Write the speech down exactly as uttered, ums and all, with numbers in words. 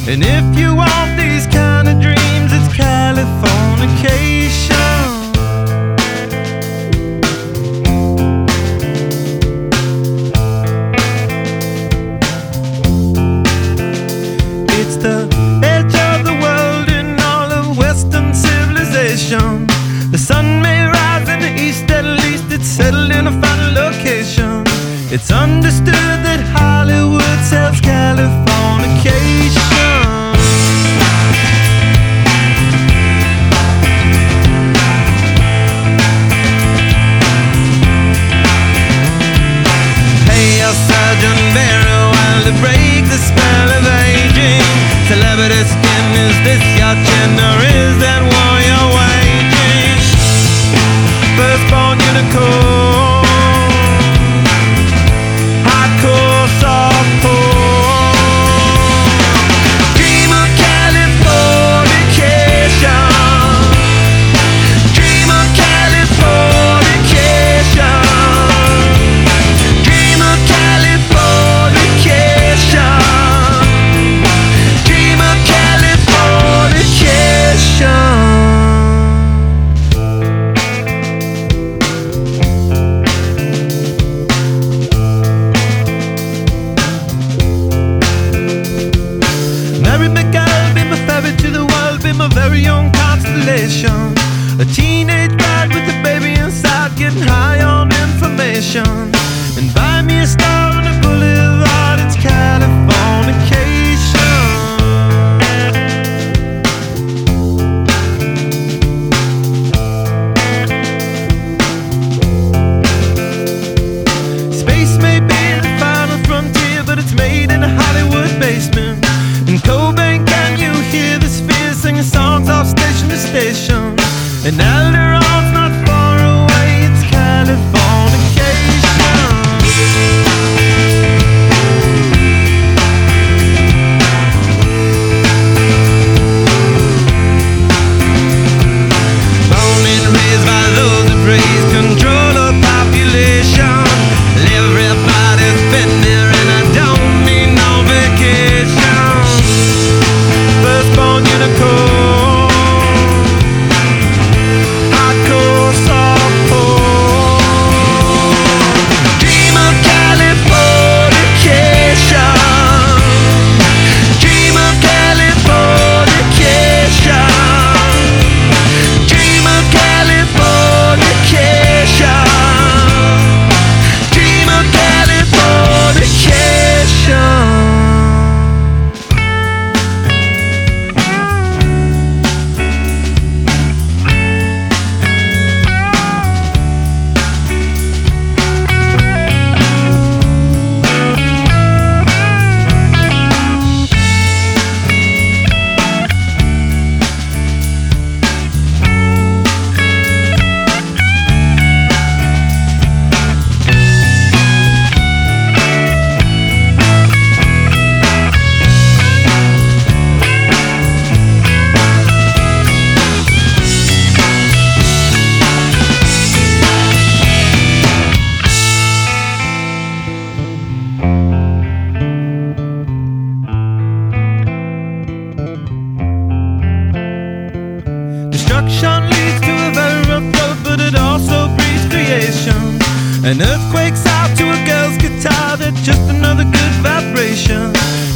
And if you want these kind of dreams, it's Californication. It's the edge of the world in all of Western civilization. The sun may rise in the east, at least it's settled in a final location. It's understood that Hollywood sells Californication. Pay your surgeon very well to break the spell of aging. Celebrity skin, is this your chin or is that war you're waging? Firstborn unicorn, hardcore softcore. Dream of Californication. Dream of Californication. Dream of Californication. Dream of Californication. Mary McGill, be my ferry to the world, be my very own constellation. A teenage bride with a baby inside, getting high on information. And buy me a star on the boulevard, it's Californication. Space may be the final frontier, but it's made in a Hollywood basement. In Cobain, can you hear the spheres singing songs off station to station? And Alderon's not far away, it's Californication. Born and raised by those that praise control of population. Everybody's been there and I don't need no vacation. Firstborn unicorn, hardcore softcore. Dream of Californication. Dream of Californication. Dream of Californication. Dream of Californication. Destruction leads to a very rough road, but it also breeds creation. An earthquake's out to a girl's guitar, that's just another good vibration.